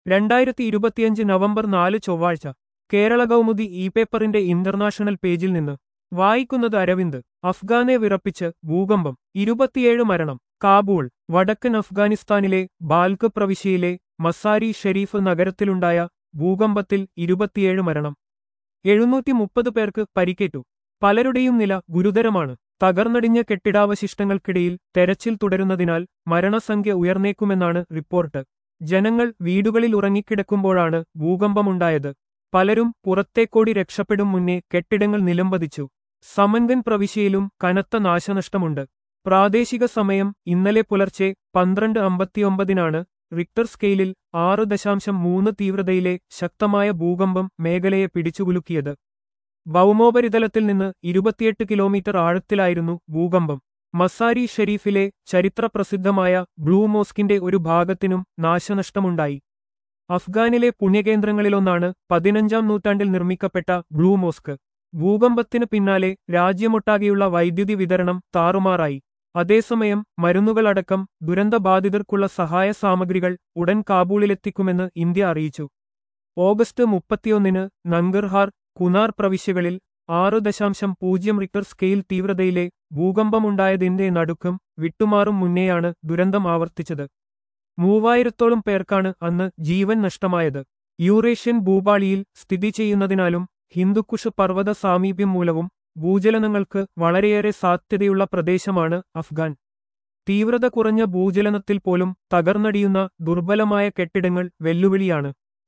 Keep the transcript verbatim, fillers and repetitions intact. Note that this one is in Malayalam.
രണ്ടായിരത്തി ഇരുപത്തിയഞ്ച് നവംബർ നാല് ചൊവ്വാഴ്ച കേരള കൗമുദി ഇ പേപ്പറിന്റെ ഇന്റർനാഷണൽ പേജിൽ നിന്ന് വായിക്കുന്നത് അരവിന്ദ്. അഫ്ഗാനെ വിറപ്പിച്ച് ഭൂകമ്പം, ഇരുപത്തിയേഴ് മരണം. കാബൂൾ. വടക്കൻ അഫ്ഗാനിസ്ഥാനിലെ ബാൽക്ക് പ്രവിശ്യയിലെ മസാരി ഷെരീഫ് നഗരത്തിലുണ്ടായ ഭൂകമ്പത്തിൽ ഇരുപത്തിയേഴ് മരണം. എഴുന്നൂറ്റി മുപ്പത് പേർക്ക് പരിക്കേറ്റു. പലരുടെയും നില ഗുരുതരമാണ്. തകർന്നടിഞ്ഞ കെട്ടിടാവശിഷ്ടങ്ങൾക്കിടയിൽ തെരച്ചിൽ തുടരുന്നതിനാൽ മരണസംഖ്യ ഉയർന്നേക്കുമെന്നാണ് റിപ്പോർട്ട്. ജനങ്ങൾ വീടുകളിൽ ഉറങ്ങിക്കിടക്കുമ്പോഴാണ് ഭൂകമ്പമുണ്ടായത്. പലരും പുറത്തേക്കോടി രക്ഷപ്പെടും മുന്നേ കെട്ടിടങ്ങൾ നിലംപതിച്ചു. സമൻഗൻ പ്രവിശ്യയിലും കനത്ത നാശനഷ്ടമുണ്ട്. പ്രാദേശിക സമയം ഇന്നലെ പുലർച്ചെ പന്ത്രണ്ട് അമ്പത്തിയൊമ്പതിനാണ് റിക്ടർ സ്കെയിലിൽ ആറ് ദശാംശം മൂന്ന് തീവ്രതയിലെ ശക്തമായ ഭൂകമ്പം മേഖലയെ പിടിച്ചുകുലുക്കിയത്. ഭൗമോപരിതലത്തിൽ നിന്ന് ഇരുപത്തിയെട്ട് കിലോമീറ്റർ ആഴത്തിലായിരുന്നു ഭൂകമ്പം. മസാരി ഷെരീഫിലെ ചരിത്രപ്രസിദ്ധമായ ബ്ലൂ മോസ്കിന്റെ ഒരു ഭാഗത്തിനും നാശനഷ്ടമുണ്ടായി. അഫ്ഗാനിലെ പുണ്യകേന്ദ്രങ്ങളിലൊന്നാണ് പതിനഞ്ചാം നൂറ്റാണ്ടിൽ നിർമ്മിക്കപ്പെട്ട ബ്ലൂ മോസ്ക്. ഭൂകമ്പത്തിന് പിന്നാലെ രാജ്യമൊട്ടാകെയുള്ള വൈദ്യുതി വിതരണം താറുമാറായി. അതേസമയം മരുന്നുകളടക്കം ദുരന്തബാധിതർക്കുള്ള സഹായ സാമഗ്രികൾ ഉടൻ കാബൂളിലെത്തിക്കുമെന്ന് ഇന്ത്യ അറിയിച്ചു. ഓഗസ്റ്റ് മുപ്പത്തിയൊന്നിന് നങ്കർഹാർ, കുനാർ പ്രവിശ്യകളിൽ ആറ് ദശാംശം പൂജ്യം റിക്ടർ സ്കെയിൽ തീവ്രതയിലെ ഭൂകമ്പമുണ്ടായതിന്റെ നടുക്കം വിട്ടുമാറും മുന്നേയാണ് ദുരന്തം ആവർത്തിച്ചത്. മൂവായിരത്തോളം പേർക്കാണ് അന്ന് ജീവൻ നഷ്ടമായത്. യൂറേഷ്യൻ ഭൂപാളിയിൽ സ്ഥിതി ചെയ്യുന്നതിനാലും ഹിന്ദുക്കുഷ് പർവ്വത സാമീപ്യം മൂലവും ഭൂചലനങ്ങൾക്ക് വളരെയേറെ സാധ്യതയുള്ള പ്രദേശമാണ് അഫ്ഗാൻ. തീവ്രത കുറഞ്ഞ ഭൂചലനത്തിൽ പോലും തകർന്നടിയുന്ന ദുർബലമായ കെട്ടിടങ്ങൾ വെല്ലുവിളിയാണ്.